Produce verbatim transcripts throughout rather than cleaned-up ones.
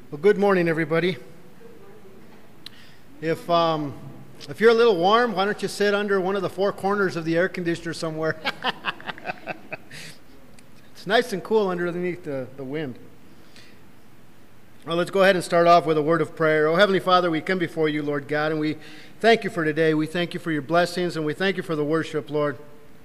Well, good morning, everybody. If um, if you're a little warm, why don't you sit under one of the four corners of the air conditioner somewhere? It's nice and cool underneath the, the wind. Well, let's go ahead and start off with a word of prayer. Oh, Heavenly Father, we come before you, Lord God, and we thank you for today. We thank you for your blessings, and we thank you for the worship, Lord.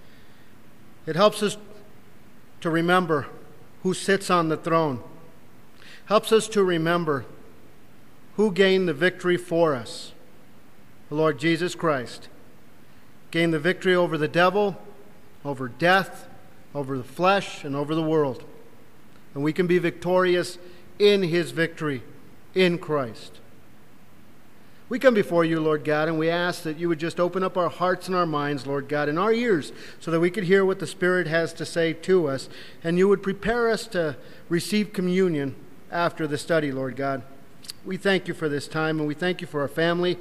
It helps us to remember who sits on the throne. Helps us to remember who gained the victory for us. The Lord Jesus Christ gained the victory over the devil, over death, over the flesh, and over the world. And we can be victorious in his victory in Christ. We come before you, Lord God, and we ask that you would just open up our hearts and our minds, Lord God, and our ears so that we could hear what the Spirit has to say to us, and you would prepare us to receive communion after the study, Lord God. We thank you for this time, and we thank you for our family,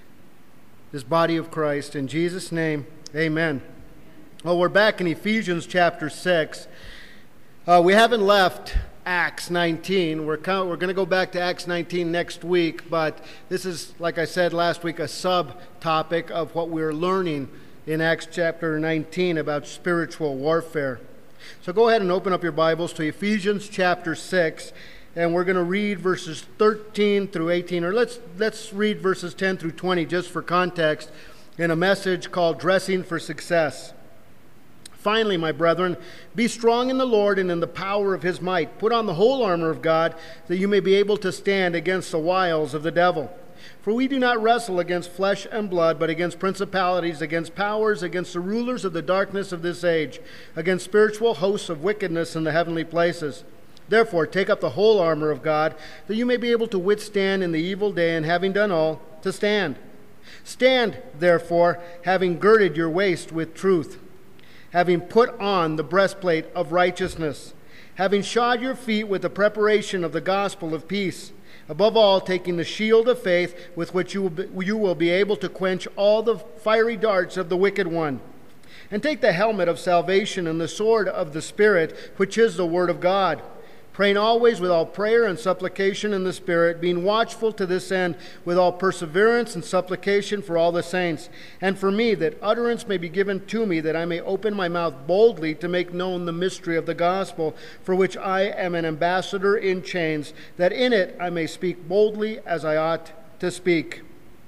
this body of Christ. In Jesus' name, amen. Well, we're back in Ephesians chapter six. Uh, we haven't left Acts nineteen. We're, we're going to go back to Acts nineteen next week, but this is, like I said last week, a subtopic of what we're learning in Acts chapter nineteen about spiritual warfare. So go ahead and open up your Bibles to Ephesians chapter six. And we're going to read verses thirteen through eighteen, or let's let's read verses ten through twenty just for context in a message called Dressing for Success. Finally, my brethren, be strong in the Lord and in the power of his might. Put on the whole armor of God, that you may be able to stand against the wiles of the devil. For we do not wrestle against flesh and blood, but against principalities, against powers, against the rulers of the darkness of this age, against spiritual hosts of wickedness in the heavenly places. Therefore, take up the whole armor of God, that you may be able to withstand in the evil day, and having done all, to stand. Stand, therefore, having girded your waist with truth, having put on the breastplate of righteousness, having shod your feet with the preparation of the gospel of peace, above all, taking the shield of faith, with which you will be, you will be able to quench all the fiery darts of the wicked one. And take the helmet of salvation and the sword of the Spirit, which is the word of God, praying always with all prayer and supplication in the Spirit, being watchful to this end with all perseverance and supplication for all the saints, and for me, that utterance may be given to me, that I may open my mouth boldly to make known the mystery of the gospel, for which I am an ambassador in chains, that in it I may speak boldly as I ought to speak.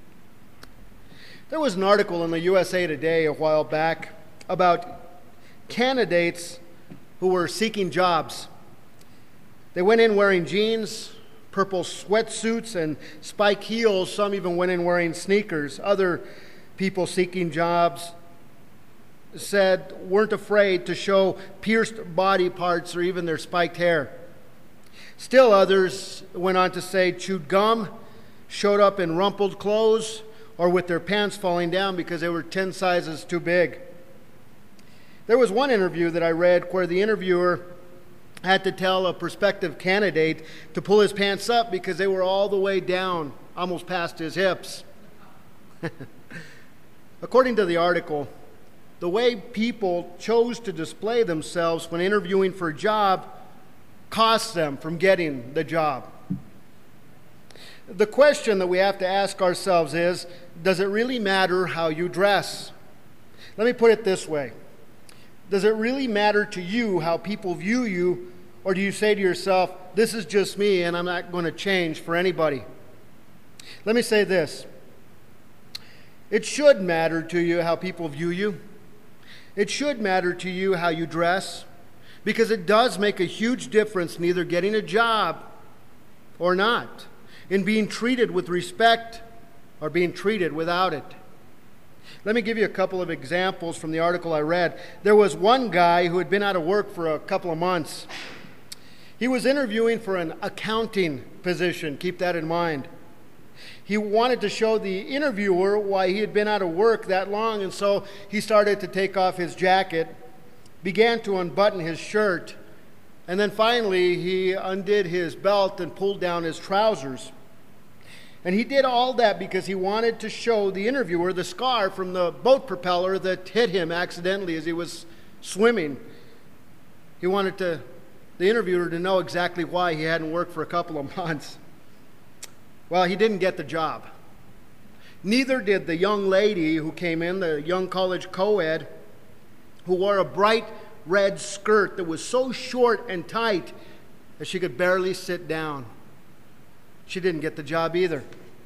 There was an article in the U S A Today a while back about candidates who were seeking jobs. They went in wearing jeans, purple sweatsuits, and spike heels. Some even went in wearing sneakers. Other people seeking jobs said weren't afraid to show pierced body parts or even their spiked hair. Still others went on to say chewed gum, showed up in rumpled clothes, or with their pants falling down because they were ten sizes too big. There was one interview that I read where the interviewer had to tell a prospective candidate to pull his pants up because they were all the way down, almost past his hips. According to the article, the way people chose to display themselves when interviewing for a job cost them from getting the job. The question that we have to ask ourselves is, does it really matter how you dress? Let me put it this way. Does it really matter to you how people view you, or do you say to yourself, this is just me and I'm not going to change for anybody? Let me say this. It should matter to you how people view you. It should matter to you how you dress, because it does make a huge difference in either getting a job or not, in being treated with respect or being treated without it. Let me give you a couple of examples from the article I read. There was one guy who had been out of work for a couple of months. He was interviewing for an accounting position. Keep that in mind. He wanted to show the interviewer why he had been out of work that long, and so he started to take off his jacket, began to unbutton his shirt, and then finally he undid his belt and pulled down his trousers. And he did all that because he wanted to show the interviewer the scar from the boat propeller that hit him accidentally as he was swimming. He wanted to, the interviewer to know exactly why he hadn't worked for a couple of months. Well, he didn't get the job. Neither did the young lady who came in, the young college co-ed, who wore a bright red skirt that was so short and tight that she could barely sit down. She didn't get the job either.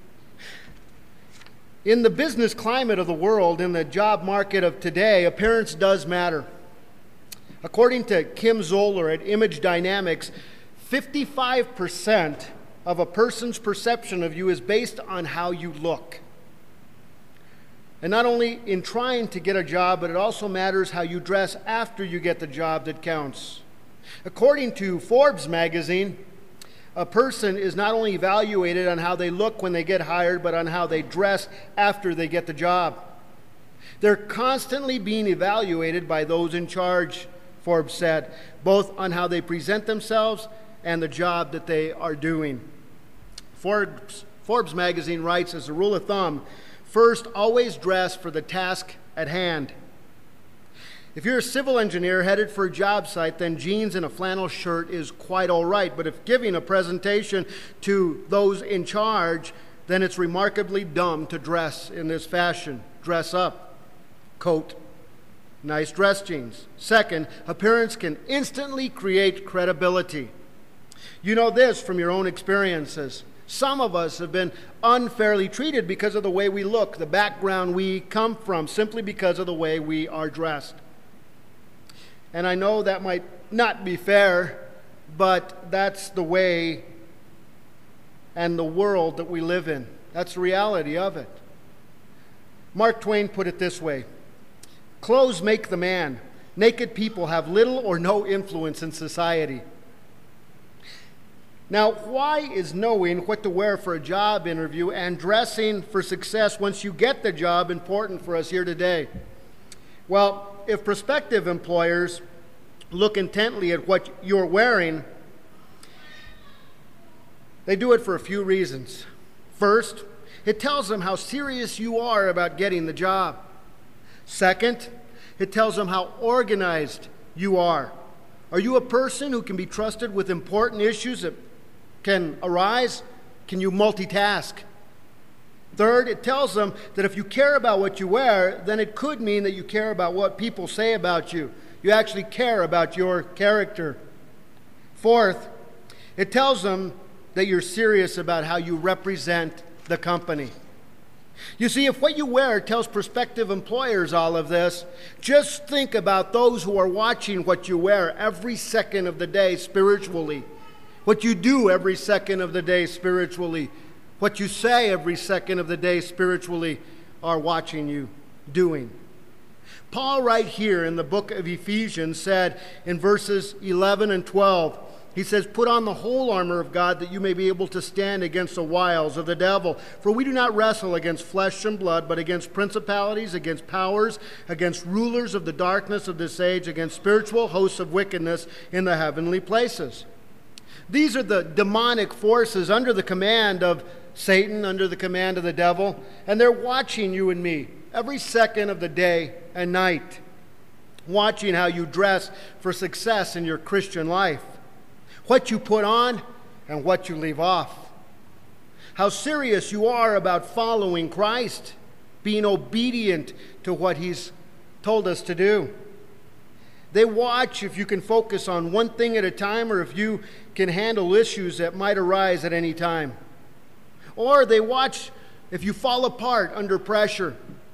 In the business climate of the world, in the job market of today, appearance does matter. According to Kim Zoller at Image Dynamics, fifty-five percent of a person's perception of you is based on how you look. And not only in trying to get a job, but it also matters how you dress after you get the job that counts. According to Forbes magazine, a person is not only evaluated on how they look when they get hired, but on how they dress after they get the job. They're constantly being evaluated by those in charge, Forbes said, both on how they present themselves and the job that they are doing. Forbes, Forbes magazine writes, as a rule of thumb, first, always dress for the task at hand. If you're a civil engineer headed for a job site, then jeans and a flannel shirt is quite all right. But if giving a presentation to those in charge, then it's remarkably dumb to dress in this fashion. Dress up. Coat. Nice dress jeans. Second, appearance can instantly create credibility. You know this from your own experiences. Some of us have been unfairly treated because of the way we look, the background we come from, simply because of the way we are dressed. And I know that might not be fair, but that's the way and the world that we live in. That's the reality of it. Mark Twain put it this way: clothes make the man. Naked people have little or no influence in society. Now, why is knowing what to wear for a job interview and dressing for success once you get the job important for us here today? Well, if prospective employers look intently at what you're wearing, they do it for a few reasons. First, it tells them how serious you are about getting the job. Second, it tells them how organized you are. Are you a person who can be trusted with important issues that can arise? Can you multitask? Third, it tells them that if you care about what you wear, then it could mean that you care about what people say about you. You actually care about your character. Fourth, it tells them that you're serious about how you represent the company. You see, if what you wear tells prospective employers all of this, just think about those who are watching what you wear every second of the day spiritually. What you do every second of the day spiritually, what you say every second of the day spiritually, are watching you doing. Paul right here in the book of Ephesians said in verses eleven and twelve, he says, "Put on the whole armor of God that you may be able to stand against the wiles of the devil. For we do not wrestle against flesh and blood, but against principalities, against powers, against rulers of the darkness of this age, against spiritual hosts of wickedness in the heavenly places." These are the demonic forces under the command of Satan, under the command of the devil, and they're watching you and me every second of the day and night, watching how you dress for success in your Christian life, what you put on and what you leave off, how serious you are about following Christ, being obedient to what He's told us to do. They watch if you can focus on one thing at a time, or if you can handle issues that might arise at any time. Or they watch if you fall apart under pressure.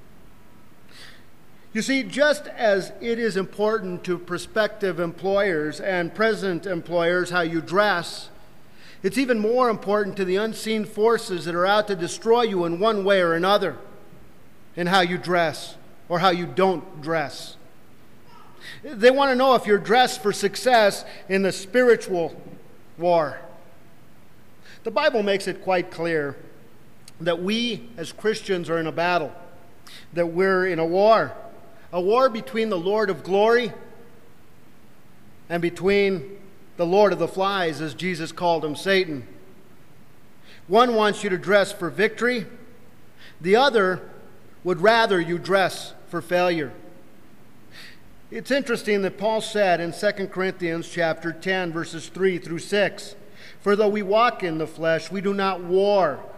You see, just as it is important to prospective employers and present employers how you dress, it's even more important to the unseen forces that are out to destroy you in one way or another in how you dress or how you don't dress. They want to know if you're dressed for success in the spiritual war. The Bible makes it quite clear that we as Christians are in a battle, that we're in a war, a war between the Lord of glory and between the Lord of the flies, as Jesus called him, Satan. One wants you to dress for victory. The other would rather you dress for failure. It's interesting that Paul said in Second Corinthians chapter ten, verses three through six, "For though we walk in the flesh, we do not war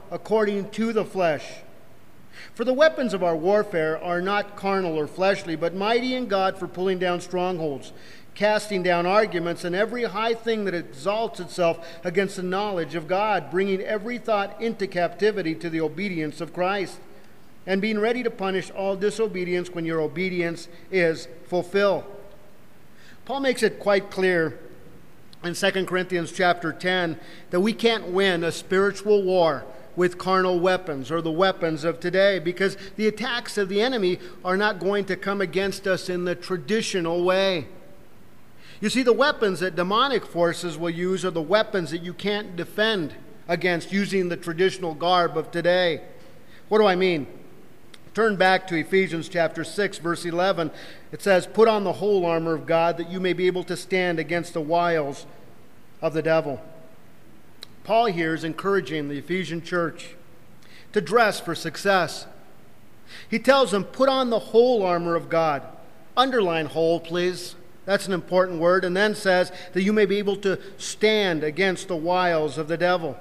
according to the flesh. For the weapons of our warfare are not carnal or fleshly, but mighty in God for pulling down strongholds, casting down arguments and every high thing that exalts itself against the knowledge of God, bringing every thought into captivity to the obedience of Christ, and being ready to punish all disobedience when your obedience is fulfilled. Paul makes it quite clear in Second Corinthians chapter ten that we can't win a spiritual war with carnal weapons or the weapons of today, because the attacks of the enemy are not going to come against us in the traditional way. You see, the weapons that demonic forces will use are the weapons that you can't defend against using the traditional garb of today. What do I mean? Turn back to Ephesians chapter six, verse eleven. It says, "Put on the whole armor of God that you may be able to stand against the wiles of the devil." Paul here is encouraging the Ephesian church to dress for success. He tells them, put on the whole armor of God. Underline whole, please. That's an important word. And then says that you may be able to stand against the wiles of the devil.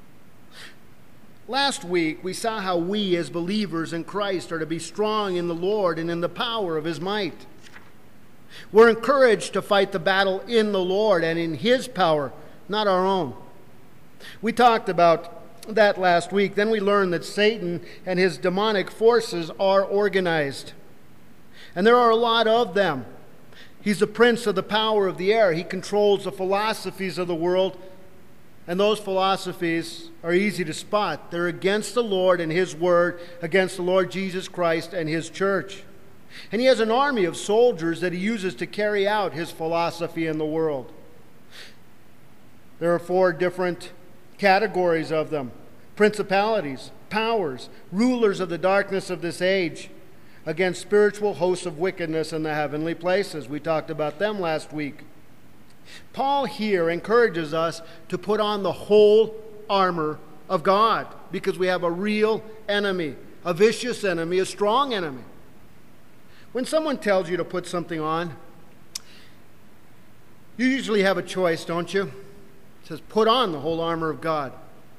Last week, we saw how we as believers in Christ are to be strong in the Lord and in the power of His might. We're encouraged to fight the battle in the Lord and in His power, not our own. We talked about that last week. Then we learned that Satan and his demonic forces are organized. And there are a lot of them. He's the prince of the power of the air. He controls the philosophies of the world. And those philosophies are easy to spot. They're against the Lord and His Word, against the Lord Jesus Christ and His church. And He has an army of soldiers that He uses to carry out His philosophy in the world. There are four different categories of them: principalities, powers, rulers of the darkness of this age, against spiritual hosts of wickedness in the heavenly places. We talked about them last week. Paul here encourages us to put on the whole armor of God, because we have a real enemy, a vicious enemy, a strong enemy. When someone tells you to put something on, you usually have a choice, don't you? It says, put on the whole armor of God.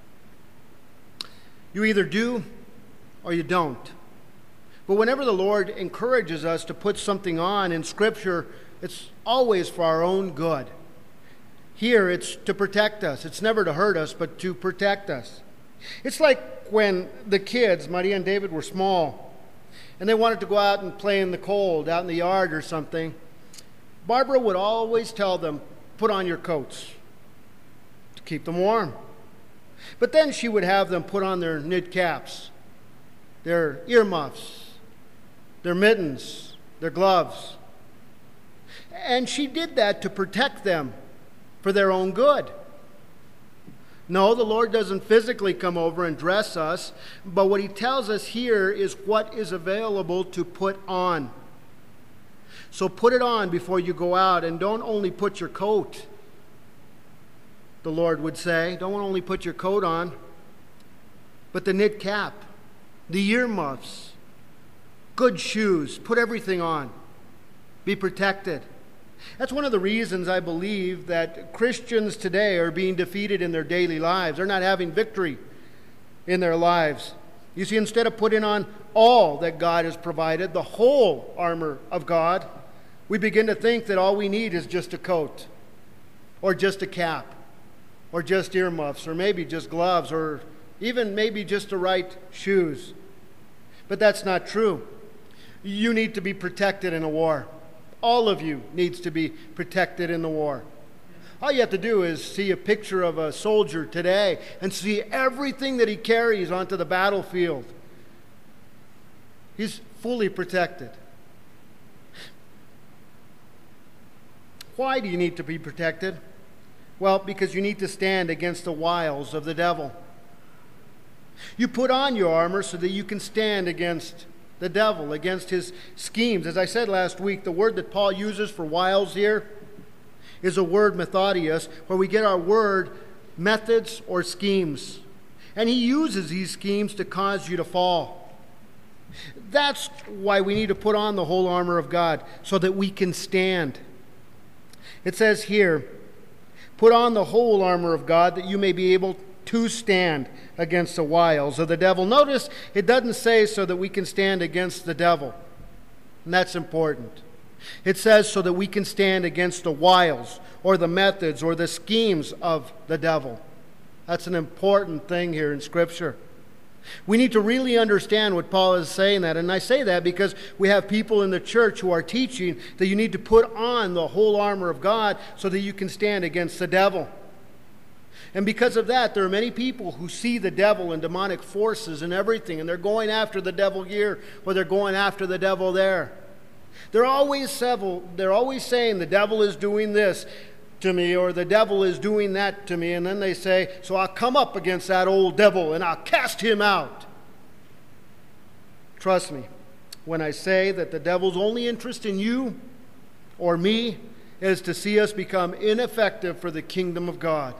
You either do or you don't. But whenever the Lord encourages us to put something on in Scripture, it's always for our own good. Here, it's to protect us. It's never to hurt us, but to protect us. It's like when the kids, Maria and David, were small, and they wanted to go out and play in the cold, out in the yard or something. Barbara would always tell them, put on your coats to keep them warm. But then she would have them put on their knit caps, their earmuffs, their mittens, their gloves. And she did that to protect them for their own good. No, the Lord doesn't physically come over and dress us, but what He tells us here is what is available to put on. So put it on before you go out, and don't only put your coat, the Lord would say. Don't only put your coat on, but the knit cap, the earmuffs, good shoes. Put everything on. Be protected. That's one of the reasons I believe that Christians today are being defeated in their daily lives. They're not having victory in their lives. You see, instead of putting on all that God has provided, the whole armor of God, we begin to think that all we need is just a coat, or just a cap, or just earmuffs, or maybe just gloves, or even maybe just the right shoes. But that's not true. You need to be protected in a war. All of you needs to be protected in the war. All you have to do is see a picture of a soldier today and see everything that he carries onto the battlefield. He's fully protected. Why do you need to be protected? Well, because you need to stand against the wiles of the devil. You put on your armor so that you can stand against the devil, against his schemes. As I said last week, the word that Paul uses for wiles here is a word methodius, where we get our word methods or schemes. And he uses these schemes to cause you to fall. That's why we need to put on the whole armor of God, so that we can stand. It says here, put on the whole armor of God that you may be able to stand against the wiles of the devil. Notice it doesn't say so that we can stand against the devil. And that's important. It says so that we can stand against the wiles or the methods or the schemes of the devil. That's an important thing here in Scripture. We need to really understand what Paul is saying that. And I say that because we have people in the church who are teaching that you need to put on the whole armor of God so that you can stand against the devil. And because of that, there are many people who see the devil and demonic forces and everything, and they're going after the devil here or they're going after the devil there. They're always several, they're always saying the devil is doing this to me or the devil is doing that to me, and then they say, so I'll come up against that old devil and I'll cast him out. Trust me when I say that the devil's only interest in you or me is to see us become ineffective for the kingdom of God.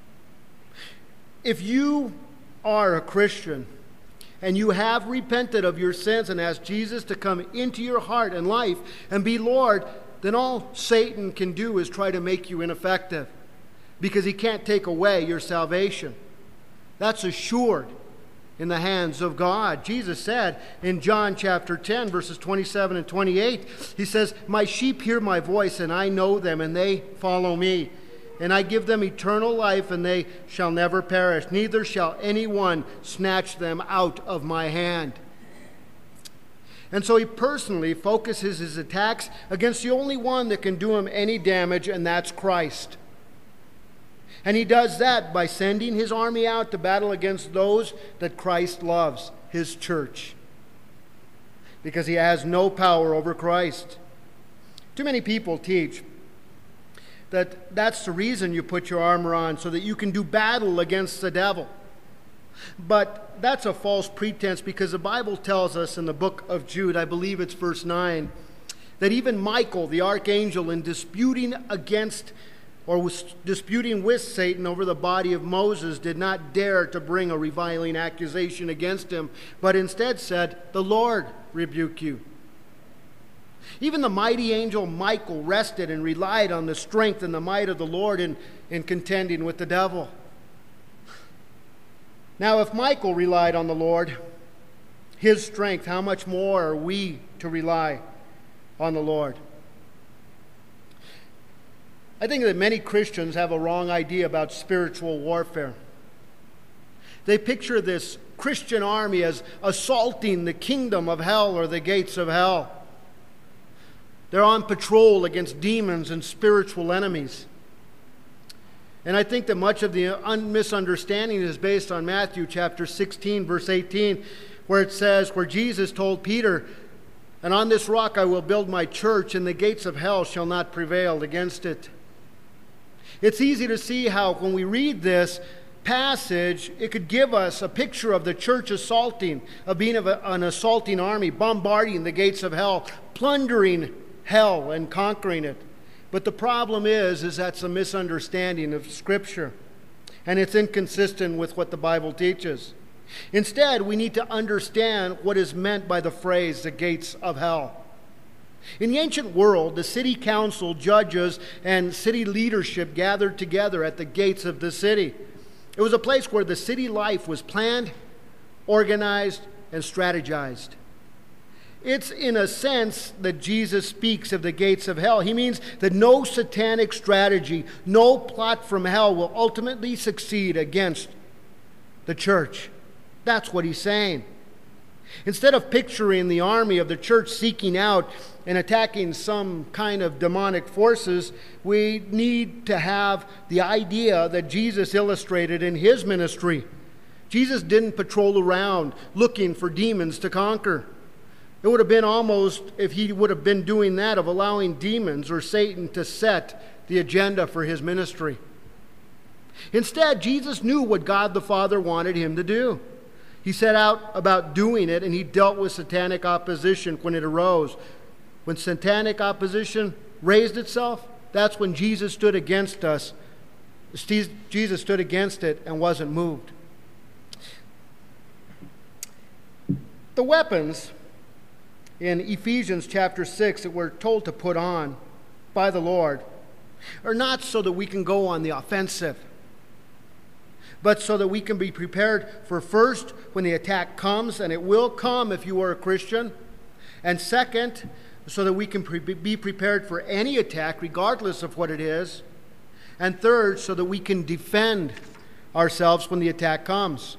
If you are a Christian and you have repented of your sins and asked Jesus to come into your heart and life and be Lord, then all Satan can do is try to make you ineffective because he can't take away your salvation. That's assured in the hands of God. Jesus said in John chapter ten, verses twenty-seven and twenty-eight, he says, my sheep hear my voice, and I know them, and they follow me. And I give them eternal life, and they shall never perish. Neither shall anyone snatch them out of my hand. And so he personally focuses his attacks against the only one that can do him any damage, and that's Christ. And he does that by sending his army out to battle against those that Christ loves, his church. Because he has no power over Christ. Too many people teach that that's the reason you put your armor on, so that you can do battle against the devil. But that's a false pretense, because the Bible tells us in the book of Jude, I believe it's verse nine, that even Michael, the archangel, in disputing against or was disputing with Satan over the body of Moses, did not dare to bring a reviling accusation against him, but instead said, the Lord rebuke you. Even the mighty angel Michael rested and relied on the strength and the might of the Lord in, in contending with the devil. Now, if Michael relied on the Lord, his strength, how much more are we to rely on the Lord? I think that many Christians have a wrong idea about spiritual warfare. They picture this Christian army as assaulting the kingdom of hell or the gates of hell. They're on patrol against demons and spiritual enemies. And I think that much of the misunderstanding is based on Matthew chapter sixteen, verse eighteen, where it says, where Jesus told Peter, and on this rock I will build my church, and the gates of hell shall not prevail against it. It's easy to see how when we read this passage, it could give us a picture of the church assaulting, of being of a, an assaulting army, bombarding the gates of hell, plundering hell and conquering it. But the problem is, is that's a misunderstanding of Scripture, and it's inconsistent with what the Bible teaches. Instead, we need to understand what is meant by the phrase, the gates of hell. In the ancient world, the city council, judges, and city leadership gathered together at the gates of the city. It was a place where the city life was planned, organized, and strategized. It's in a sense that Jesus speaks of the gates of hell. He means that no satanic strategy, no plot from hell will ultimately succeed against the church. That's what he's saying. Instead of picturing the army of the church seeking out and attacking some kind of demonic forces, we need to have the idea that Jesus illustrated in his ministry. Jesus didn't patrol around looking for demons to conquer. It would have been almost, if he would have been doing that, of allowing demons or Satan to set the agenda for his ministry. Instead, Jesus knew what God the Father wanted him to do. He set out about doing it, and he dealt with satanic opposition when it arose. When satanic opposition raised itself, that's when Jesus stood against us. Jesus stood against it and wasn't moved. The weapons in Ephesians chapter six that we're told to put on by the Lord are not so that we can go on the offensive, but so that we can be prepared for, first, when the attack comes, and it will come if you are a Christian, and second, so that we can pre- be prepared for any attack, regardless of what it is, and third, so that we can defend ourselves when the attack comes.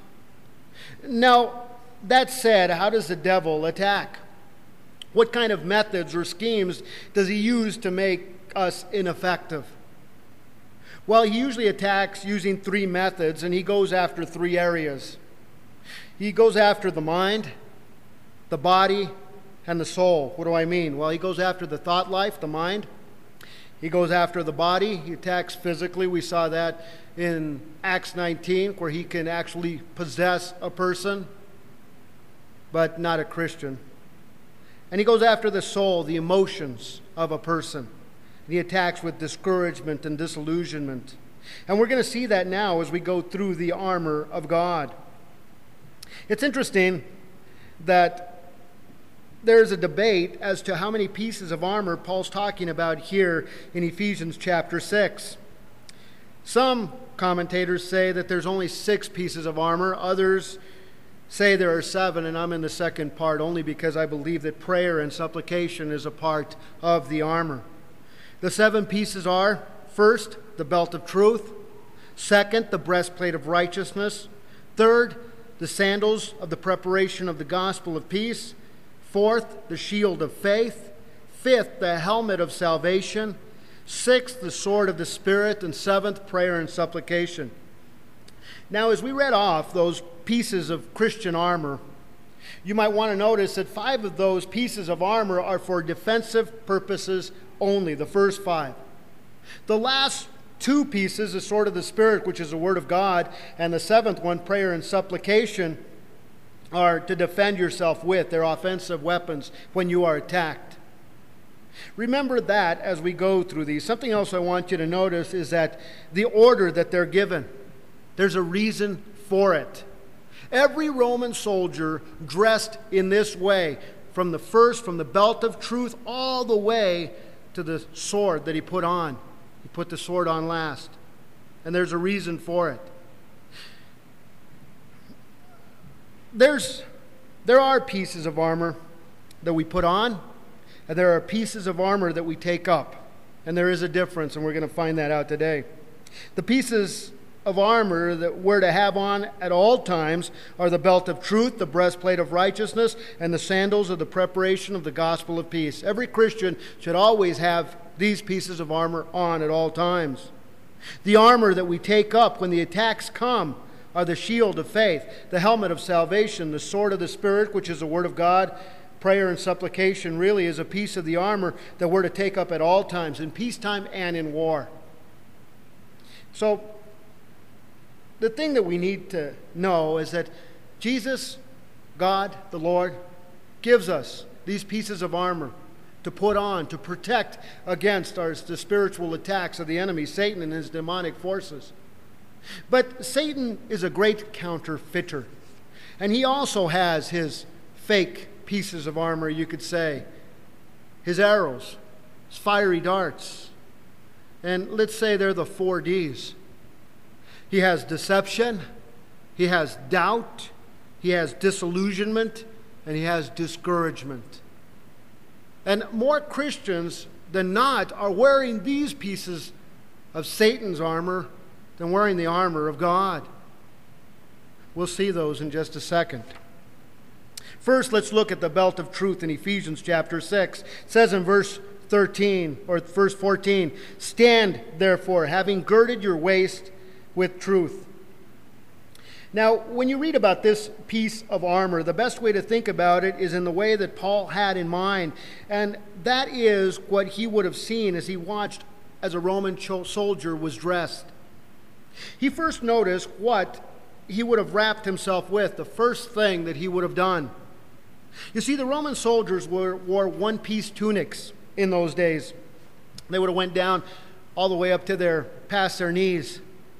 Now, that said, how does the devil attack? What kind of methods or schemes does he use to make us ineffective? Well, he usually attacks using three methods, and he goes after three areas. He goes after the mind, the body, and the soul. What do I mean? Well, he goes after the thought life, the mind. He goes after the body. He attacks physically. We saw that in Acts nineteen, where he can actually possess a person, but not a Christian. And he goes after the soul, the emotions of a person. He attacks with discouragement and disillusionment. And we're going to see that now as we go through the armor of God. It's interesting that there's a debate as to how many pieces of armor Paul's talking about here in Ephesians chapter six. Some commentators say that there's only six pieces of armor. Others say there are seven, and I'm in the second part only because I believe that prayer and supplication is a part of the armor. The seven pieces are, first, the belt of truth. Second, the breastplate of righteousness. Third, the sandals of the preparation of the gospel of peace. Fourth, the shield of faith. Fifth, the helmet of salvation. Sixth, the sword of the Spirit. And seventh, prayer and supplication. Now, as we read off those pieces of Christian armor, you might want to notice that five of those pieces of armor are for defensive purposes only, the first five. The last two pieces, the sword of the Spirit, which is the word of God, and the seventh one, prayer and supplication, are to defend yourself with. They're offensive weapons when you are attacked. Remember that as we go through these. Something else I want you to notice is that the order that they're given, there's a reason for it. Every Roman soldier dressed in this way, from the first, from the belt of truth, all the way to the sword that he put on. He put the sword on last. And there's a reason for it. There's, there are pieces of armor that we put on, and there are pieces of armor that we take up. And there is a difference, and we're going to find that out today. The pieces of armor that we're to have on at all times are the belt of truth, the breastplate of righteousness, and the sandals of the preparation of the gospel of peace. Every Christian should always have these pieces of armor on at all times. The armor that we take up when the attacks come are the shield of faith, the helmet of salvation, the sword of the Spirit, which is the word of God. Prayer and supplication really is a piece of the armor that we're to take up at all times, in peacetime and in war. So, the thing that we need to know is that Jesus, God, the Lord, gives us these pieces of armor to put on, to protect against our, the spiritual attacks of the enemy, Satan and his demonic forces. But Satan is a great counterfeiter. And he also has his fake pieces of armor, you could say. His arrows, his fiery darts. And let's say they're the four D's. He has deception, he has doubt, he has disillusionment, and he has discouragement. And more Christians than not are wearing these pieces of Satan's armor than wearing the armor of God. We'll see those in just a second. First, let's look at the belt of truth in Ephesians chapter six. It says in verse thirteen, or verse fourteen, "Stand, therefore, having girded your waist with truth." Now, when you read about this piece of armor, the best way to think about it is in the way that Paul had in mind. And that is what he would have seen as he watched as a Roman soldier was dressed. He first noticed what he would have wrapped himself with, the first thing that he would have done. You see, the Roman soldiers were, wore one-piece tunics in those days. They would have went down all the way up to their, past their knees.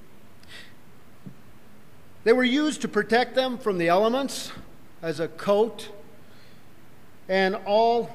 They were used to protect them from the elements as a coat and all.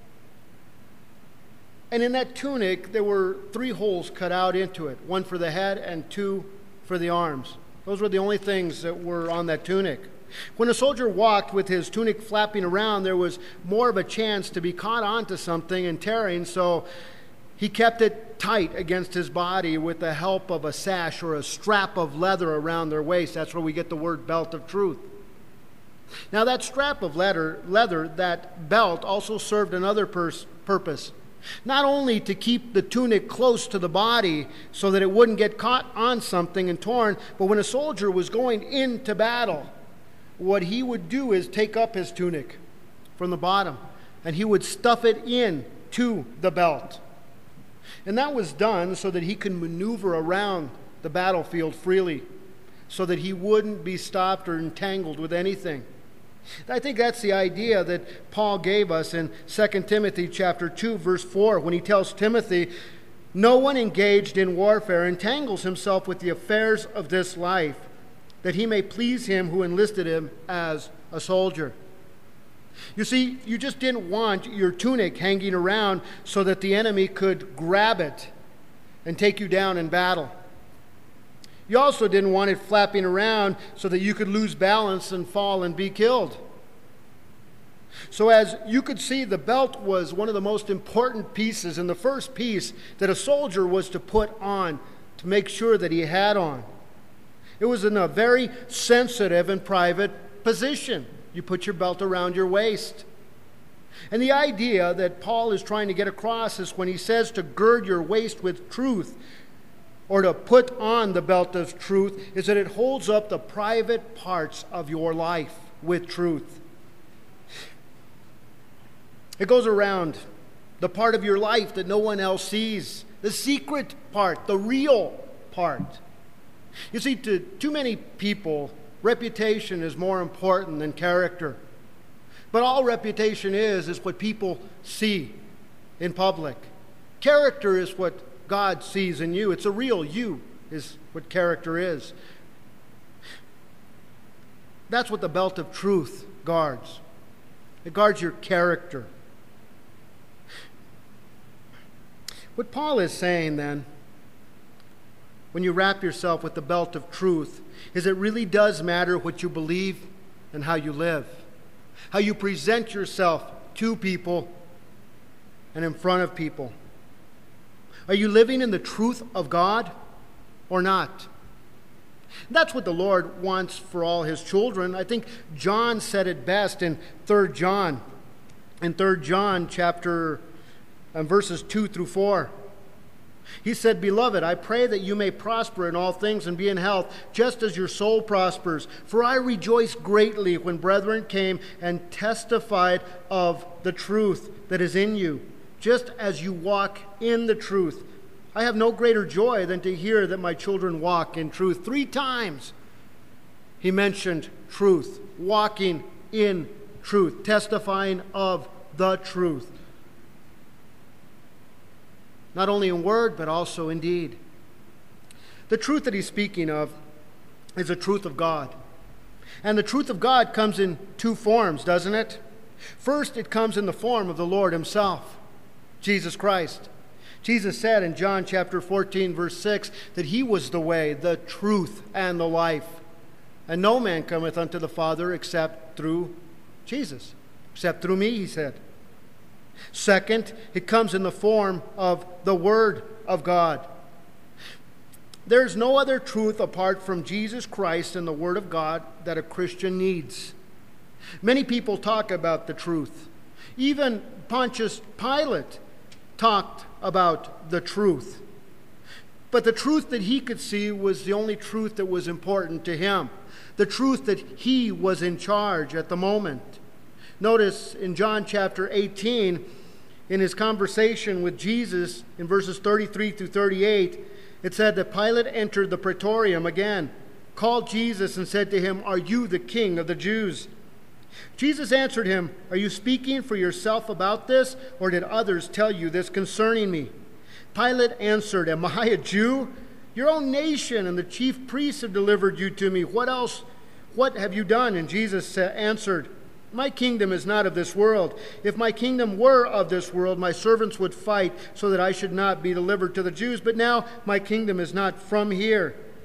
And in that tunic, there were three holes cut out into it, one for the head and two for the arms. Those were the only things that were on that tunic. When a soldier walked with his tunic flapping around, there was more of a chance to be caught onto something and tearing, so he kept it tight against his body with the help of a sash or a strap of leather around their waist. That's where we get the word belt of truth. Now, that strap of leather, leather that belt, also served another pers- purpose. Not only to keep the tunic close to the body so that it wouldn't get caught on something and torn, but when a soldier was going into battle, what he would do is take up his tunic from the bottom, and he would stuff it in to the belt. And that was done so that he could maneuver around the battlefield freely, so that he wouldn't be stopped or entangled with anything. I think that's the idea that Paul gave us in Second Timothy chapter two, verse four, when he tells Timothy, "No one engaged in warfare entangles himself with the affairs of this life, that he may please him who enlisted him as a soldier." You see, you just didn't want your tunic hanging around so that the enemy could grab it and take you down in battle. You also didn't want it flapping around so that you could lose balance and fall and be killed. So as you could see, the belt was one of the most important pieces, and the first piece that a soldier was to put on to make sure that he had on. It was in a very sensitive and private position. You put your belt around your waist. And the idea that Paul is trying to get across is when he says to gird your waist with truth, or to put on the belt of truth, is that it holds up the private parts of your life with truth. It goes around the part of your life that no one else sees, the secret part, the real part. You see, to too many people, reputation is more important than character. But all reputation is, is what people see in public. Character is what God sees in you. It's a real you, is what character is. That's what the belt of truth guards. It guards your character. What Paul is saying then, when you wrap yourself with the belt of truth, is it really does matter what you believe and how you live, how you present yourself to people and in front of people. Are you living in the truth of God or not? That's what the Lord wants for all his children. I think John said it best in Third John. In Third John chapter um, verses two through four. He said, "Beloved, I pray that you may prosper in all things and be in health, just as your soul prospers. For I rejoiced greatly when brethren came and testified of the truth that is in you, just as you walk in the truth. I have no greater joy than to hear that my children walk in truth." Three times he mentioned truth, walking in truth, testifying of the truth. Not only in word, but also in deed. The truth that he's speaking of is the truth of God. And the truth of God comes in two forms, doesn't it? First, it comes in the form of the Lord himself, Jesus Christ. Jesus said in John chapter fourteen, verse six, that he was the way, the truth, and the life. And no man cometh unto the Father except through Jesus. Except through me, he said. Second, it comes in the form of the Word of God. There's no other truth apart from Jesus Christ and the Word of God that a Christian needs. Many people talk about the truth. Even Pontius Pilate talked about the truth. But the truth that he could see was the only truth that was important to him. The truth that he was in charge at the moment. Notice in John chapter eighteen, in his conversation with Jesus in verses thirty-three through thirty-eight, it said that Pilate entered the praetorium again, called Jesus and said to him, "Are you the king of the Jews?" Jesus answered him, "Are you speaking for yourself about this, or did others tell you this concerning me?" Pilate answered, "Am I a Jew? Your own nation and the chief priests have delivered you to me. What else? What have you done?" And Jesus answered, "My kingdom is not of this world. If my kingdom were of this world, my servants would fight so that I should not be delivered to the Jews. But now my kingdom is not from here.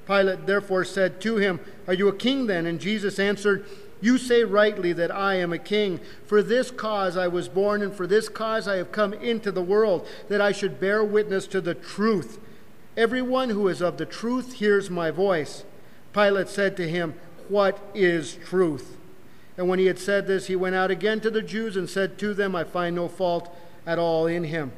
Pilate therefore said to him, "Are you a king then?" And Jesus answered, "You say rightly that I am a king. For this cause I was born, and for this cause I have come into the world, that I should bear witness to the truth. Everyone who is of the truth hears my voice." Pilate said to him, "What is truth?" And when he had said this, he went out again to the Jews and said to them, "I find no fault at all in him."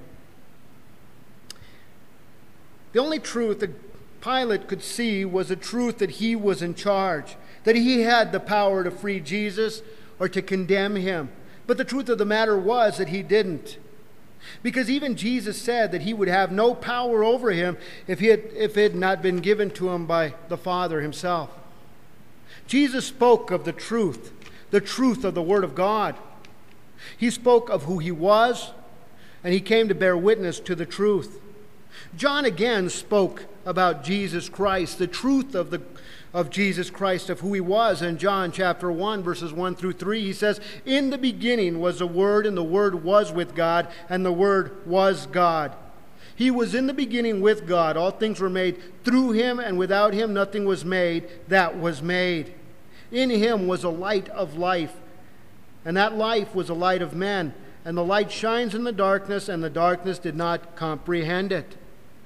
The only truth that Pilate could see was the truth that he was in charge, that he had the power to free Jesus or to condemn him. But the truth of the matter was that he didn't. Because even Jesus said that he would have no power over him if, he had, if it had not been given to him by the Father himself. Jesus spoke of the truth, the truth of the Word of God. He spoke of who he was, and he came to bear witness to the truth. John again spoke about Jesus Christ, the truth of the of Jesus Christ, of who he was. In John chapter one, verses one through three, he says, "In the beginning was the Word, and the Word was with God, and the Word was God. He was in the beginning with God. All things were made through him, and without him nothing was made that was made. In him was a light of life, and that life was a light of men. And the light shines in the darkness, and the darkness did not comprehend it."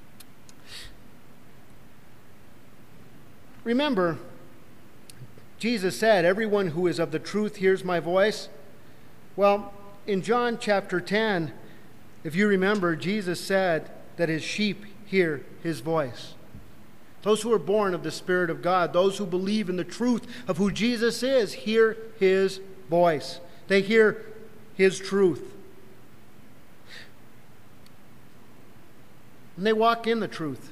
Remember, Jesus said, "Everyone who is of the truth hears my voice." Well, in John chapter ten, if you remember, Jesus said that his sheep hear his voice. Those who are born of the Spirit of God, those who believe in the truth of who Jesus is, hear his voice. They hear his truth. And they walk in the truth.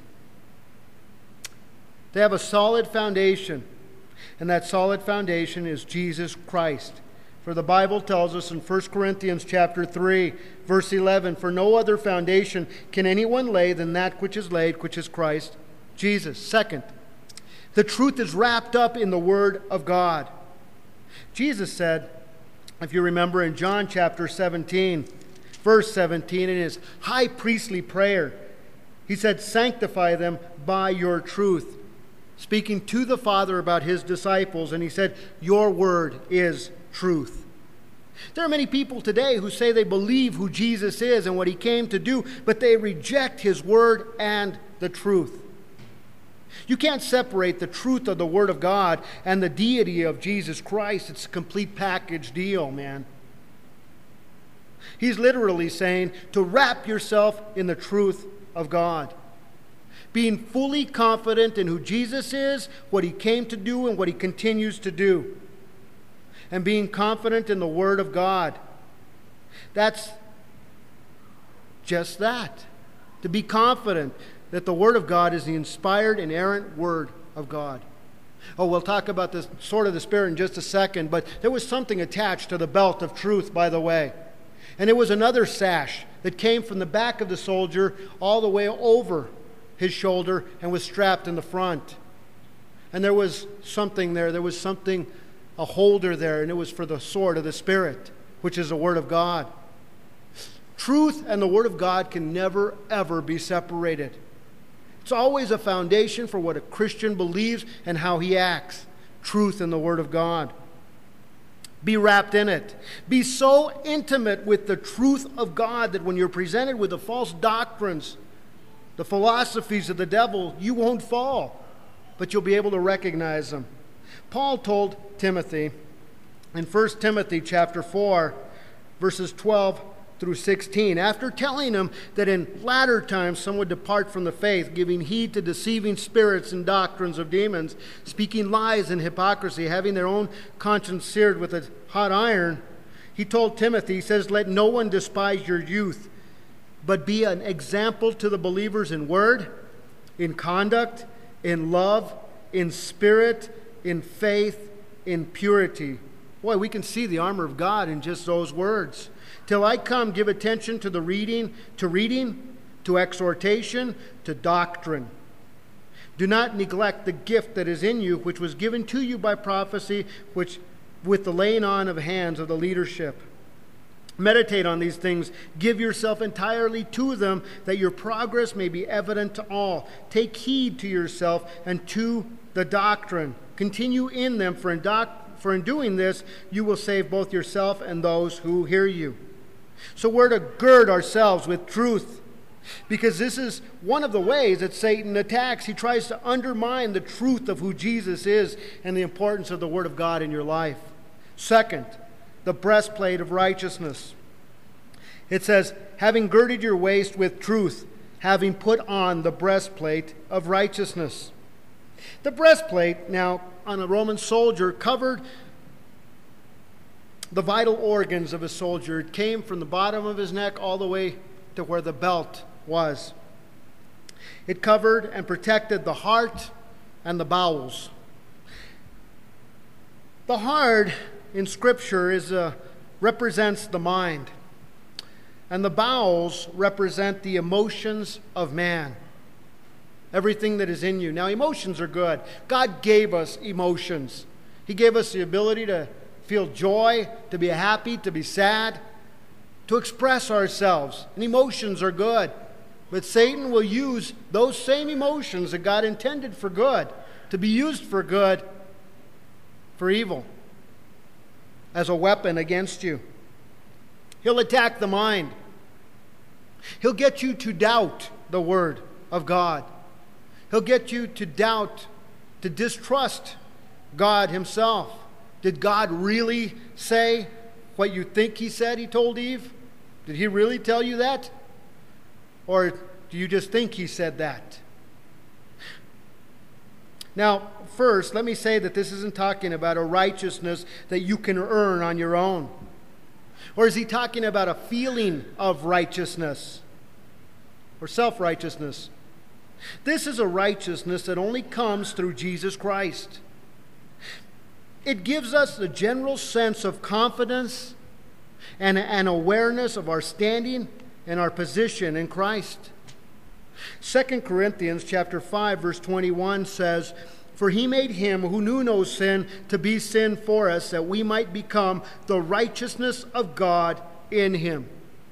They have a solid foundation, and that solid foundation is Jesus Christ. For the Bible tells us in First Corinthians chapter three, verse eleven, "For no other foundation can anyone lay than that which is laid, which is Christ Jesus." Second, the truth is wrapped up in the Word of God. Jesus said, if you remember in John chapter seventeen, verse seventeen, in his high priestly prayer, he said, "Sanctify them by your truth," speaking to the Father about his disciples, and he said, "Your word is truth." There are many people today who say they believe who Jesus is and what he came to do, but they reject his word and the truth. You can't separate the truth of the Word of God and the deity of Jesus Christ. It's a complete package deal, man. He's literally saying to wrap yourself in the truth of God. Being fully confident in who Jesus is, what he came to do, and what he continues to do. And being confident in the Word of God. That's just that. To be confident that the Word of God is the inspired, inerrant Word of God. Oh, we'll talk about the sword of the Spirit in just a second, but there was something attached to the belt of truth, by the way. And it was another sash that came from the back of the soldier all the way over his shoulder and was strapped in the front. And there was something there. There was something, a holder there, and it was for the sword of the Spirit, which is the Word of God. Truth and the Word of God can never, ever be separated. It's always a foundation for what a Christian believes and how he acts. Truth and the Word of God. Be wrapped in it. Be so intimate with the truth of God that when you're presented with the false doctrines, the philosophies of the devil, you won't fall, but you'll be able to recognize them. Paul told Timothy in First Timothy chapter four, verses twelve through sixteen, after telling him that in latter times some would depart from the faith, giving heed to deceiving spirits and doctrines of demons, speaking lies and hypocrisy, having their own conscience seared with a hot iron, he told Timothy, he says, "Let no one despise your youth, but be an example to the believers in word, in conduct, in love, in spirit, in faith, in purity." Boy, we can see the armor of God in just those words. "Till I come, give attention to the reading, to reading, to exhortation, to doctrine. Do not neglect the gift that is in you, which was given to you by prophecy, which with the laying on of hands of the leadership." Meditate on these things. Give yourself entirely to them, that your progress may be evident to all. Take heed to yourself and to the doctrine. Continue in them, for in, doc- for in doing this, you will save both yourself and those who hear you. So we're to gird ourselves with truth, because this is one of the ways that Satan attacks. He tries to undermine the truth of who Jesus is and the importance of the Word of God in your life. Second, the breastplate of righteousness. It says, having girded your waist with truth, having put on the breastplate of righteousness. The breastplate, now, on a Roman soldier, covered the vital organs of a soldier. It came from the bottom of his neck all the way to where the belt was. It covered and protected the heart and the bowels. The heart in Scripture is uh, represents the mind, and the bowels represent the emotions of man. Everything that is in you. Now, emotions are good. God gave us emotions. He gave us the ability to feel joy, to be happy, to be sad, to express ourselves. And emotions are good. But Satan will use those same emotions that God intended for good to be used for good for evil, as a weapon against you. He'll attack the mind. He'll get you to doubt the Word of God. He'll get you to doubt, to distrust God Himself. Did God really say what you think He said He told Eve? Did He really tell you that? Or do you just think He said that? Now, first, let me say that this isn't talking about a righteousness that you can earn on your own. Or is he talking about a feeling of righteousness or self-righteousness? This is a righteousness that only comes through Jesus Christ. It gives us the general sense of confidence and an awareness of our standing and our position in Christ. Second Corinthians chapter five, verse twenty-one says, "For he made him who knew no sin to be sin for us, that we might become the righteousness of God in him."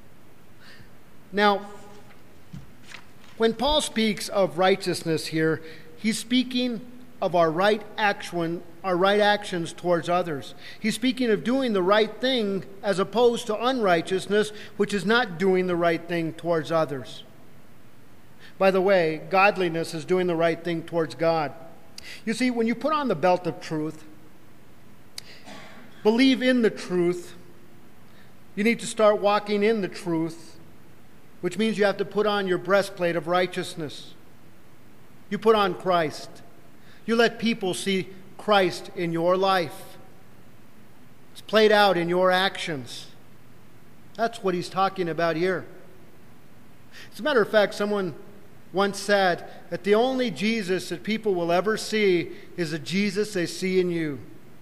Now, when Paul speaks of righteousness here, he's speaking of our right action, our right actions towards others. He's speaking of doing the right thing as opposed to unrighteousness, which is not doing the right thing towards others. By the way, godliness is doing the right thing towards God. You see, when you put on the belt of truth, believe in the truth, you need to start walking in the truth, which means you have to put on your breastplate of righteousness. You put on Christ. You let people see Christ in your life. It's played out in your actions. That's what he's talking about here. As a matter of fact, someone once said that the only Jesus that people will ever see is a Jesus they see in you.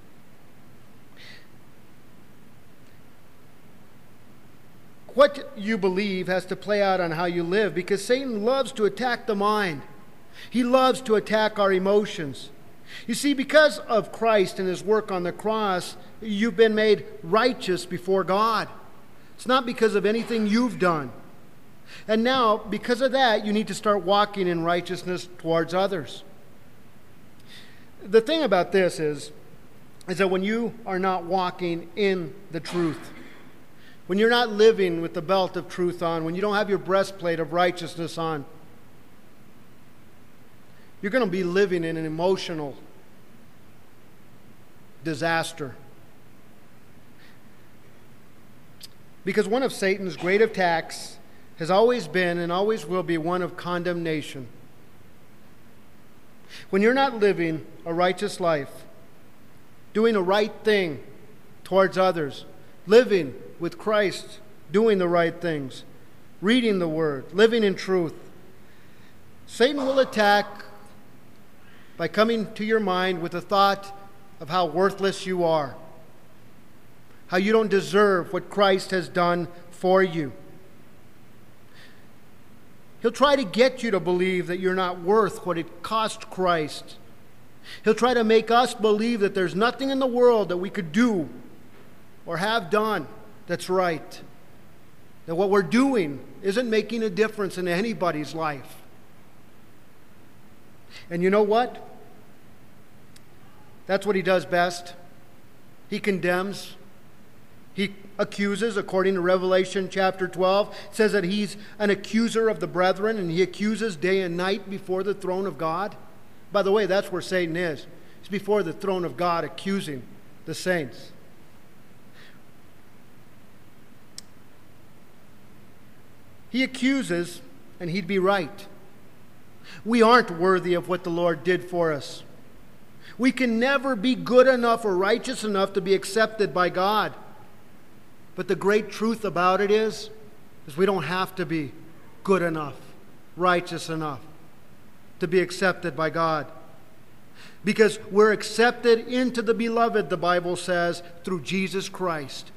What you believe has to play out on how you live, because Satan loves to attack the mind. He loves to attack our emotions. You see, because of Christ and his work on the cross, you've been made righteous before God. It's not because of anything you've done. And now, because of that, you need to start walking in righteousness towards others. The thing about this is, is that when you are not walking in the truth, when you're not living with the belt of truth on, when you don't have your breastplate of righteousness on, you're going to be living in an emotional disaster. Because one of Satan's great attacks has always been and always will be one of condemnation. When you're not living a righteous life, doing the right thing towards others, living with Christ, doing the right things, reading the Word, living in truth, Satan will attack by coming to your mind with the thought of how worthless you are, how you don't deserve what Christ has done for you. He'll try to get you to believe that you're not worth what it cost Christ. He'll try to make us believe that there's nothing in the world that we could do or have done that's right. that what we're doing isn't making a difference in anybody's life. And you know what? That's what he does best. He condemns. He accuses, according to Revelation chapter twelve. It says that he's an accuser of the brethren, and he accuses day and night before the throne of God. By the way, that's where Satan is. He's before the throne of God accusing the saints. He accuses, and he'd be right. We aren't worthy of what the Lord did for us. We can never be good enough or righteous enough to be accepted by God. But the great truth about it is, is we don't have to be good enough, righteous enough to be accepted by God. Because we're accepted into the beloved, the Bible says, through Jesus Christ.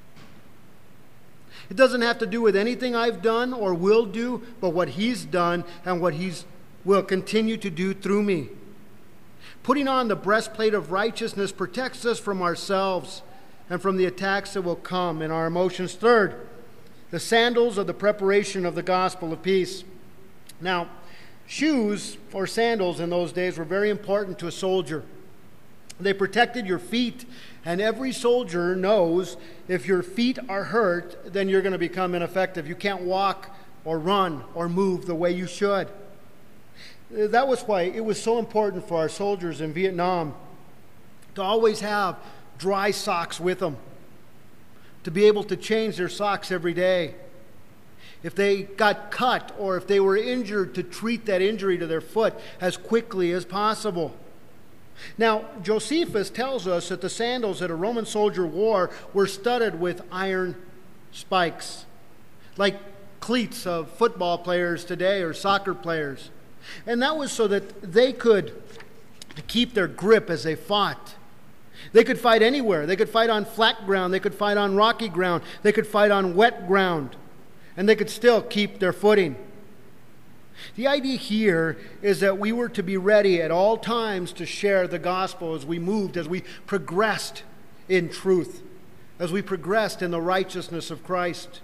It doesn't have to do with anything I've done or will do, but what He's done and what He will continue to do through me. Putting on the breastplate of righteousness protects us from ourselves and from the attacks that will come in our emotions. Third, the sandals of the preparation of the gospel of peace. Now, shoes or sandals in those days were very important to a soldier. They protected your feet, and every soldier knows if your feet are hurt, then you're going to become ineffective. You can't walk or run or move the way you should. That was why it was so important for our soldiers in Vietnam to always have dry socks with them, to be able to change their socks every day. If they got cut or if they were injured, to treat that injury to their foot as quickly as possible. Now, Josephus tells us that the sandals that a Roman soldier wore were studded with iron spikes, like cleats of football players today or soccer players. And that was so that they could keep their grip as they fought. They could fight anywhere. They could fight on flat ground. They could fight on rocky ground. They could fight on wet ground. And they could still keep their footing. The idea here is that we were to be ready at all times to share the gospel as we moved, as we progressed in truth, as we progressed in the righteousness of Christ.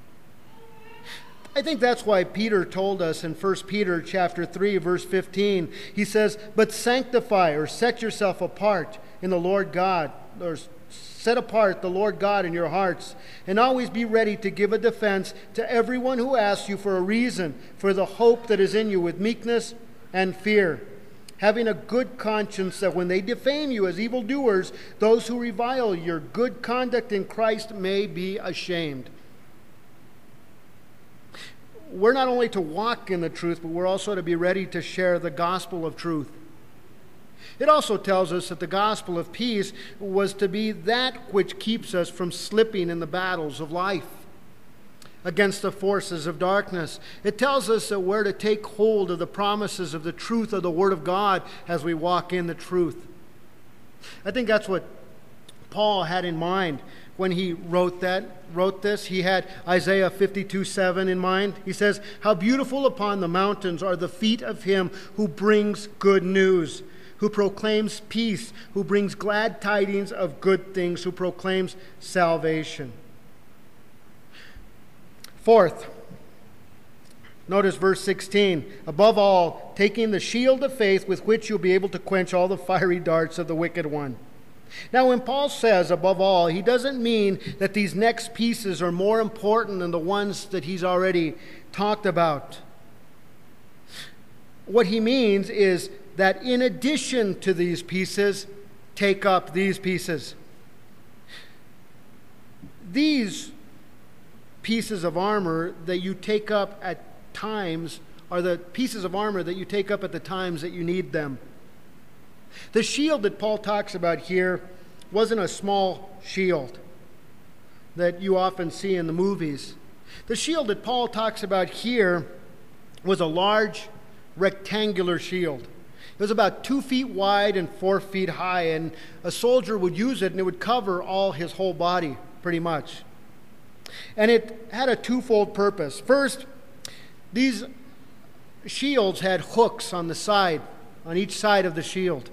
I think that's why Peter told us in First Peter chapter three, verse fifteen, he says, "But sanctify," or set yourself apart in the Lord God, or set apart the Lord God in your hearts, and always be ready to give a defense to everyone who asks you for a reason for the hope that is in you with meekness and fear, having a good conscience, that when they defame you as evildoers, those who revile your good conduct in Christ may be ashamed. We're not only to walk in the truth, but we're also to be ready to share the gospel of truth. It also tells us that the gospel of peace was to be that which keeps us from slipping in the battles of life against the forces of darkness. It tells us that we're to take hold of the promises of the truth of the Word of God as we walk in the truth. I think that's what Paul had in mind when he wrote that, wrote this. He had Isaiah fifty-two seven in mind. He says, "How beautiful upon the mountains are the feet of him who brings good news, who proclaims peace, who brings glad tidings of good things, who proclaims salvation." Fourth, notice verse sixteen. "Above all, taking the shield of faith with which you'll be able to quench all the fiery darts of the wicked one." Now, when Paul says above all, he doesn't mean that these next pieces are more important than the ones that he's already talked about. What he means is that in addition to these pieces, take up these pieces. These pieces of armor that you take up at times are the pieces of armor that you take up at the times that you need them. The shield that Paul talks about here wasn't a small shield that you often see in the movies. The shield that Paul talks about here was a large rectangular shield. It was about two feet wide and four feet high, and a soldier would use it and it would cover all his whole body pretty much. And it had a twofold purpose. First, these shields had hooks on the side, on each side of the shield.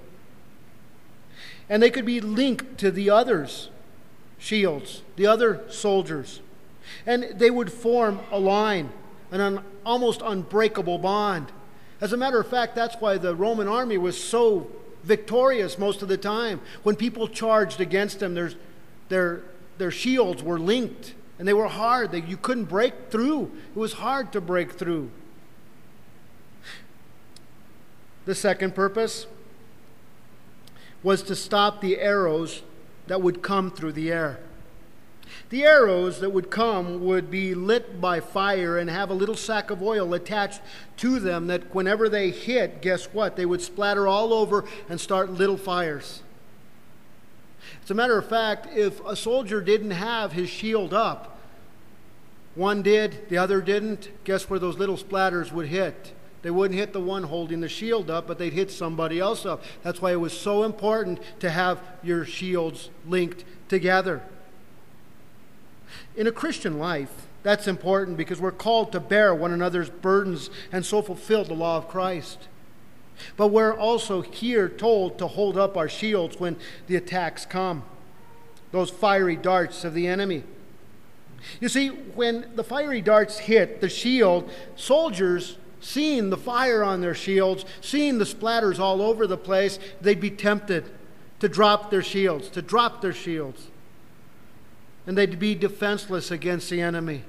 And they could be linked to the others' shields, the other soldiers. And they would form a line, an un, almost unbreakable bond. As a matter of fact, that's why the Roman army was so victorious most of the time. When people charged against them, their, their, their shields were linked, and they were hard. They, you couldn't break through. It was hard to break through. The second purpose was to stop the arrows that would come through the air. The arrows that would come would be lit by fire and have a little sack of oil attached to them that whenever they hit, guess what? They would splatter all over and start little fires. As a matter of fact, if a soldier didn't have his shield up, one did, the other didn't, guess where those little splatters would hit? They wouldn't hit the one holding the shield up, but they'd hit somebody else up. That's why it was so important to have your shields linked together. In a Christian life, that's important because we're called to bear one another's burdens and so fulfill the law of Christ. But we're also here told to hold up our shields when the attacks come, those fiery darts of the enemy. You see, when the fiery darts hit the shield, soldiers, seeing the fire on their shields, seeing the splatters all over the place, they'd be tempted to drop their shields, to drop their shields. And they'd be defenseless against the enemy.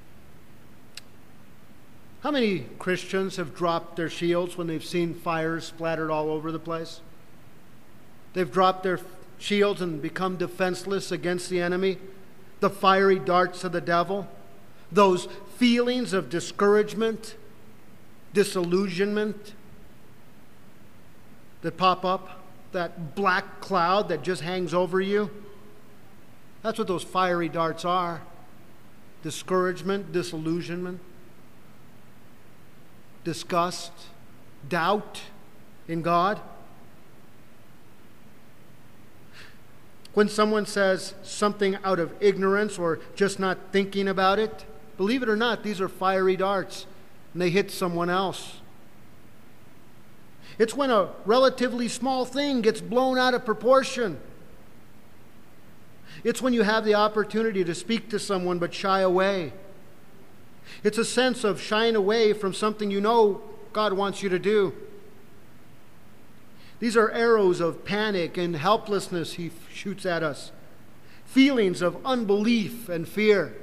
How many Christians have dropped their shields when they've seen fires splattered all over the place? They've dropped their shields and become defenseless against the enemy, the fiery darts of the devil, those feelings of discouragement, disillusionment that pop up, that black cloud that just hangs over you. That's what those fiery darts are. Discouragement, disillusionment, disgust, doubt in God. When someone says something out of ignorance or just not thinking about it, believe it or not, these are fiery darts, and they hit someone else. It's when a relatively small thing gets blown out of proportion. It's when you have the opportunity to speak to someone but shy away. It's a sense of shying away from something you know God wants you to do. These are arrows of panic and helplessness he shoots at us. Feelings of unbelief and fear.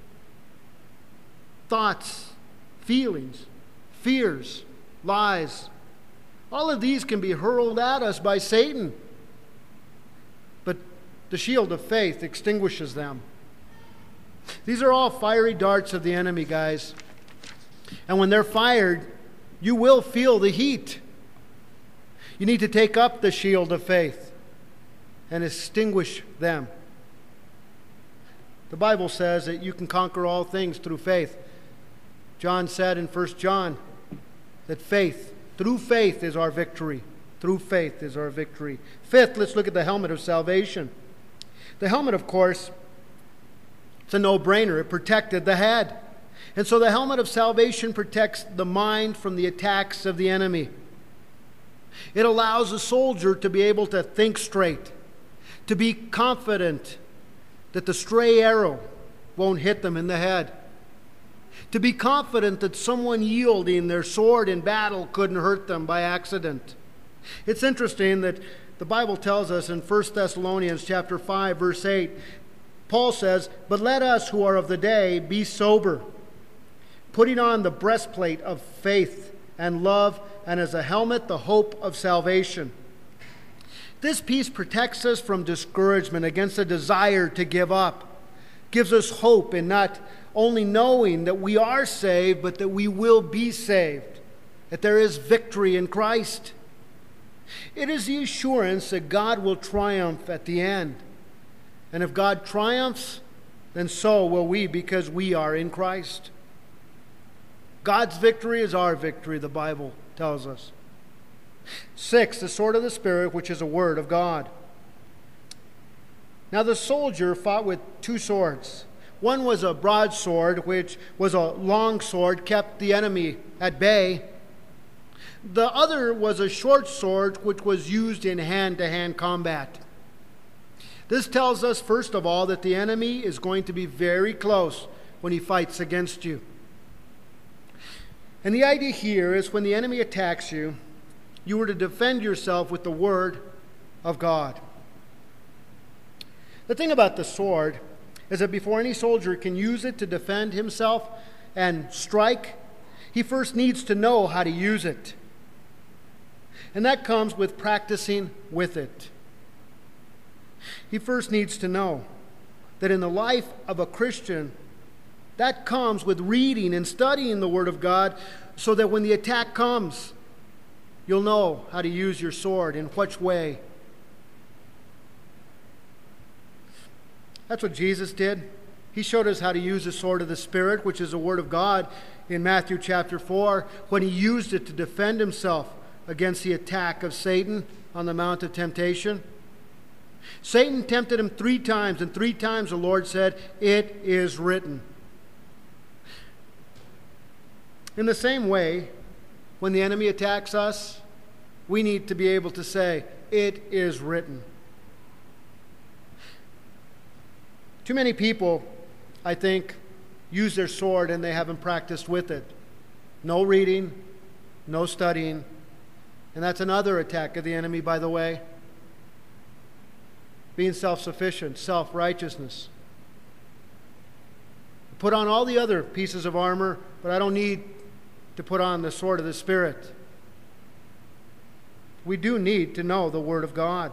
Thoughts, feelings, fears, lies. All of these can be hurled at us by Satan. But the shield of faith extinguishes them. These are all fiery darts of the enemy, guys. And when they're fired, you will feel the heat. You need to take up the shield of faith and extinguish them. The Bible says that you can conquer all things through faith. John said in First John that faith, through faith is our victory. Through faith is our victory. Fifth, let's look at the helmet of salvation. The helmet, of course, it's a no-brainer. It protected the head. And so the helmet of salvation protects the mind from the attacks of the enemy. It allows a soldier to be able to think straight, to be confident that the stray arrow won't hit them in the head, to be confident that someone yielding their sword in battle couldn't hurt them by accident. It's interesting that the Bible tells us in First Thessalonians chapter five, verse eight, Paul says, "But let us who are of the day be sober, putting on the breastplate of faith and love, and as a helmet the hope of salvation." This piece protects us from discouragement against a desire to give up, gives us hope in not only knowing that we are saved, but that we will be saved, that there is victory in Christ. It is the assurance that God will triumph at the end. And if God triumphs, then so will we, because we are in Christ. God's victory is our victory, the Bible tells us. Six, the sword of the Spirit, which is a word of God. Now the soldier fought with two swords. One was a broadsword, which was a long sword, kept the enemy at bay. The other was a short sword, which was used in hand-to-hand combat. This tells us, first of all, that the enemy is going to be very close when he fights against you. And the idea here is when the enemy attacks you, you were to defend yourself with the word of God. The thing about the sword is that before any soldier can use it to defend himself and strike, he first needs to know how to use it. And that comes with practicing with it. He first needs to know that in the life of a Christian, that comes with reading and studying the Word of God, so that when the attack comes, you'll know how to use your sword, in which way. That's what Jesus did. He showed us how to use the sword of the Spirit, which is the Word of God, in Matthew chapter four, when he used it to defend himself against the attack of Satan on the Mount of Temptation. Satan tempted him three times, and three times the Lord said, "It is written." In the same way, when the enemy attacks us, we need to be able to say, "It is written." Too many people, I think, use their sword and they haven't practiced with it. No reading, no studying. And that's another attack of the enemy, by the way. Being self-sufficient, self-righteousness. Put on all the other pieces of armor, but I don't need to put on the sword of the Spirit. We do need to know the Word of God.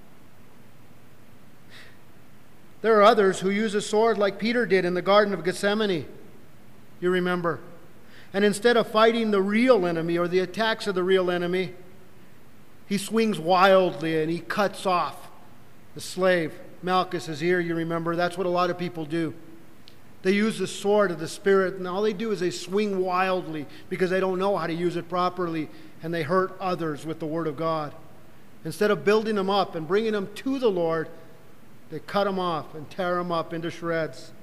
There are others who use a sword like Peter did in the Garden of Gethsemane. You remember. And instead of fighting the real enemy or the attacks of the real enemy, he swings wildly and he cuts off the slave, Malchus's ear, you remember. That's what a lot of people do. They use the sword of the Spirit, and all they do is they swing wildly because they don't know how to use it properly, and they hurt others with the Word of God. Instead of building them up and bringing them to the Lord, they cut them off and tear them up into shreds.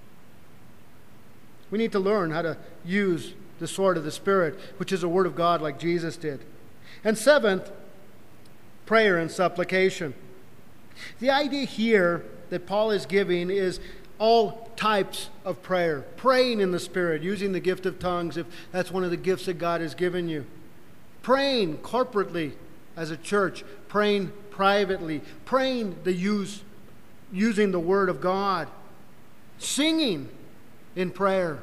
We need to learn how to use the sword of the Spirit, which is the Word of God, like Jesus did. And seventh, prayer and supplication. The idea here that Paul is giving is all types of prayer. Praying in the Spirit, using the gift of tongues, if that's one of the gifts that God has given you. Praying corporately as a church. Praying privately. Praying the use using the Word of God, singing in prayer.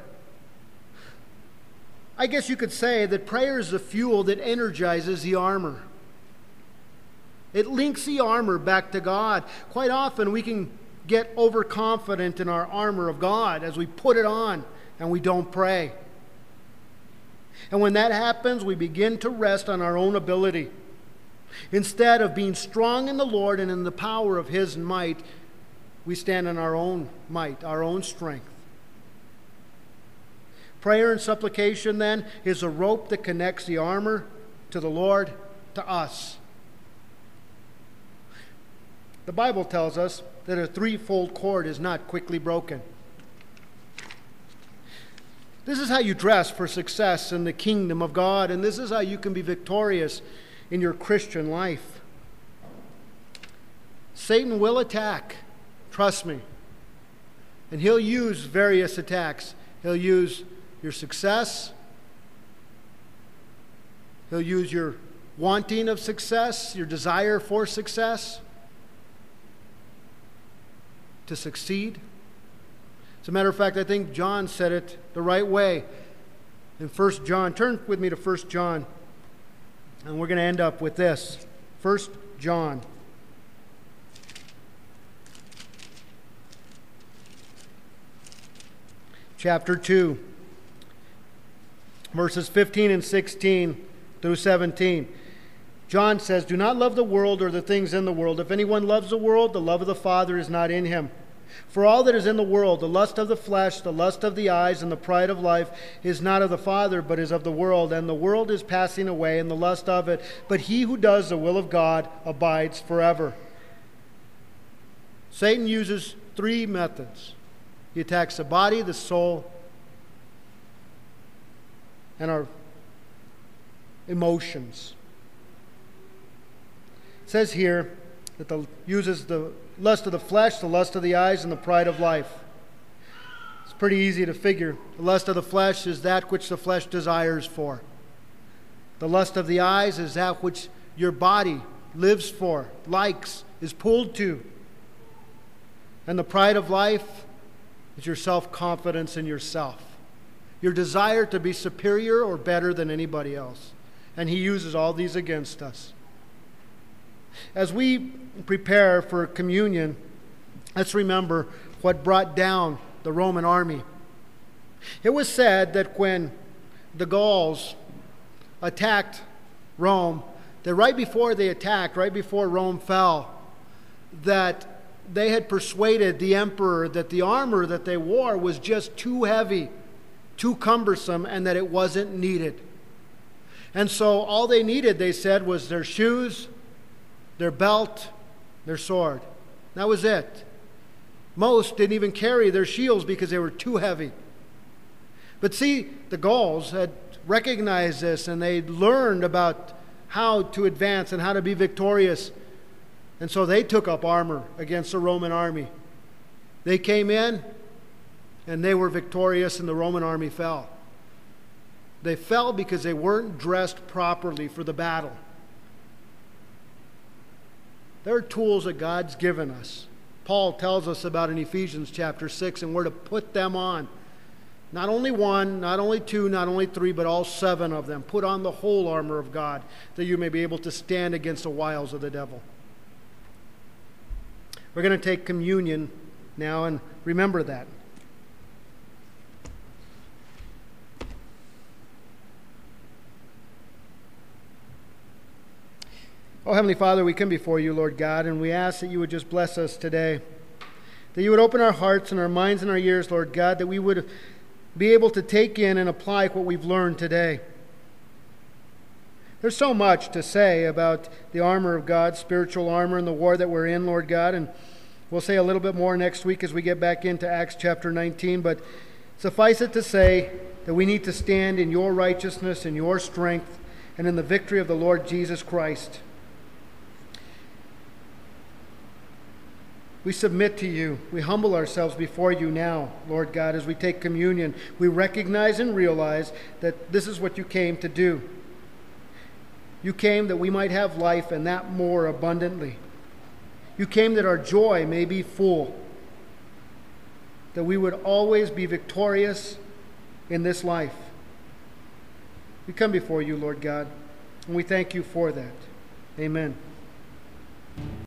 I guess you could say that prayer is the fuel that energizes the armor. It links the armor back to God. Quite often we can get overconfident in our armor of God as we put it on and we don't pray. And when that happens, we begin to rest on our own ability. Instead of being strong in the Lord and in the power of His might, we stand on our own might, our own strength. Prayer and supplication, then, is a rope that connects the armor to the Lord, to us. The Bible tells us that a threefold cord is not quickly broken. This is how you dress for success in the kingdom of God, and this is how you can be victorious in your Christian life. Satan will attack. Trust me. And he'll use various attacks. He'll use your success. He'll use your wanting of success, your desire for success, to succeed. As a matter of fact, I think John said it the right way in First John. Turn with me to First John, and we're going to end up with this. First John. Chapter two, verses fifteen and sixteen through seventeen. John says, "Do not love the world or the things in the world. If anyone loves the world, the love of the Father is not in him. For all that is in the world, the lust of the flesh, the lust of the eyes, and the pride of life, is not of the Father, but is of the world. And the world is passing away, and the lust of it. But he who does the will of God abides forever." Satan uses three methods. He attacks the body, the soul, and our emotions. It says here that the uses the lust of the flesh, the lust of the eyes, and the pride of life. pretty easy to figure. The lust of the flesh is that which the flesh desires for. The lust of the eyes is that which your body lives for, likes, is pulled to. And the pride of life is your self-confidence in yourself. Your desire to be superior or better than anybody else. And he uses all these against us. As we prepare for communion, let's remember what brought down the Roman army. It was said that when the Gauls attacked Rome, that right before they attacked, right before Rome fell, that they had persuaded the emperor that the armor that they wore was just too heavy, too cumbersome, and that it wasn't needed. And so all they needed, they said, was their shoes, their belt, their sword. That was it. Most didn't even carry their shields because they were too heavy. But see, the Gauls had recognized this, and they learned about how to advance and how to be victorious. And so they took up armor against the Roman army. They came in, and they were victorious, and the Roman army fell. They fell because they weren't dressed properly for the battle. There are tools that God's given us. Paul tells us about in Ephesians chapter six, and we're to put them on. Not only one, not only two, not only three, but all seven of them. Put on the whole armor of God, that you may be able to stand against the wiles of the devil. We're going to take communion now, and remember that. Oh, Heavenly Father, we come before you, Lord God, and we ask that you would just bless us today. That you would open our hearts and our minds and our ears, Lord God, that we would be able to take in and apply what we've learned today. There's so much to say about the armor of God, spiritual armor, and the war that we're in, Lord God, and we'll say a little bit more next week as we get back into Acts chapter nineteen, but suffice it to say that we need to stand in your righteousness and your strength and in the victory of the Lord Jesus Christ. We submit to you. We humble ourselves before you now, Lord God, as we take communion. We recognize and realize that this is what you came to do. You came that we might have life, and that more abundantly. You came that our joy may be full, that we would always be victorious in this life. We come before you, Lord God, and we thank you for that. Amen.